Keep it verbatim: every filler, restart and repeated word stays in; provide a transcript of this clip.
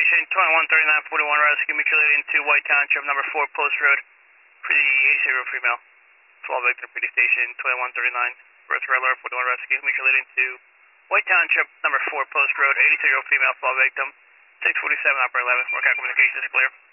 station, twenty-one thirty-nine forty-one rescue, mutual aid into White Township, number four Post Road, for the eighty-zero female. Fall victim, P D station, twenty-one thirty-nine, birth regular, forty-one rescue, mutual aid into White Township, number four Post Road, eighty-zero female, fall victim, six forty-seven, operator eleven, workout communications clear.